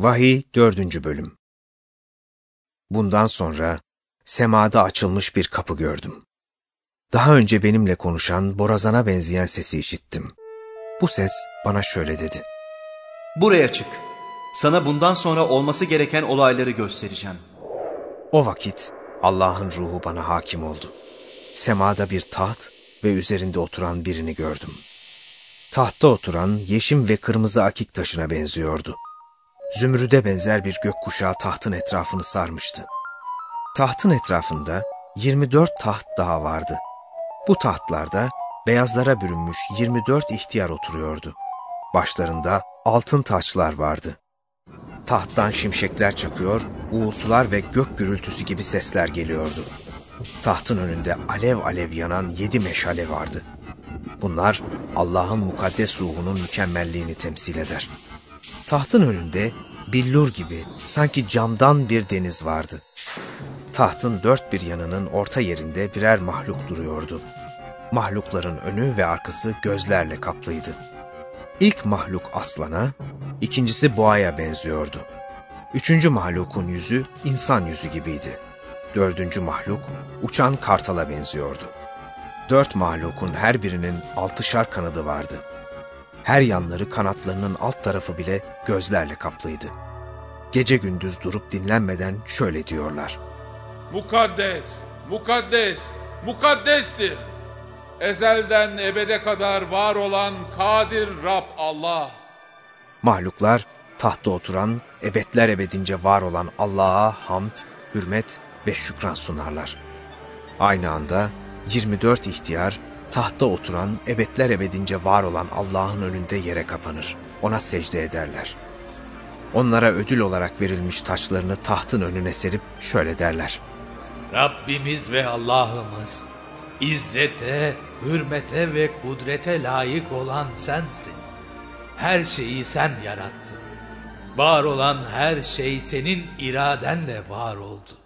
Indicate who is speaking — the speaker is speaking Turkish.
Speaker 1: Vahiy 4. Bölüm. Bundan sonra semada açılmış bir kapı gördüm. Daha önce benimle konuşan borazana benzeyen sesi işittim. Bu ses bana şöyle dedi:
Speaker 2: "Buraya çık. Sana bundan sonra olması gereken olayları göstereceğim."
Speaker 1: O vakit Allah'ın ruhu bana hakim oldu. Semada bir taht ve üzerinde oturan birini gördüm. Tahtta oturan yeşim ve kırmızı akik taşına benziyordu. Zümrüde benzer bir gökkuşağı tahtın etrafını sarmıştı. Tahtın etrafında 24 taht daha vardı. Bu tahtlarda beyazlara bürünmüş 24 ihtiyar oturuyordu. Başlarında altın taçlar vardı. Tahttan şimşekler çakıyor, uğultular ve gök gürültüsü gibi sesler geliyordu. Tahtın önünde alev alev yanan 7 meşale vardı. Bunlar Allah'ın mukaddes ruhunun mükemmelliğini temsil eder. Tahtın önünde billur gibi sanki camdan bir deniz vardı. Tahtın dört bir yanının orta yerinde birer mahluk duruyordu. Mahlukların önü ve arkası gözlerle kaplıydı. İlk mahluk aslana, ikincisi boğaya benziyordu. Üçüncü mahlukun yüzü insan yüzü gibiydi. Dördüncü mahluk uçan kartala benziyordu. 4 mahlukun her birinin 6'şar kanadı vardı. Her yanları kanatlarının alt tarafı bile gözlerle kaplıydı. Gece gündüz durup dinlenmeden şöyle diyorlar:
Speaker 3: "Mukaddes, mukaddes, mukaddestir. Ezelden ebede kadar var olan Kadir Rab Allah."
Speaker 1: Mahluklar tahtta oturan, ebedler ebedince var olan Allah'a hamd, hürmet ve şükran sunarlar. Aynı anda 24 ihtiyar tahtta oturan, ebedler ebedince var olan Allah'ın önünde yere kapanır. Ona secde ederler. Onlara ödül olarak verilmiş taçlarını tahtın önüne serip şöyle derler:
Speaker 4: "Rabbimiz ve Allah'ımız, izzete, hürmete ve kudrete layık olan sensin. Her şeyi sen yarattın. Var olan her şey senin iradenle var oldu.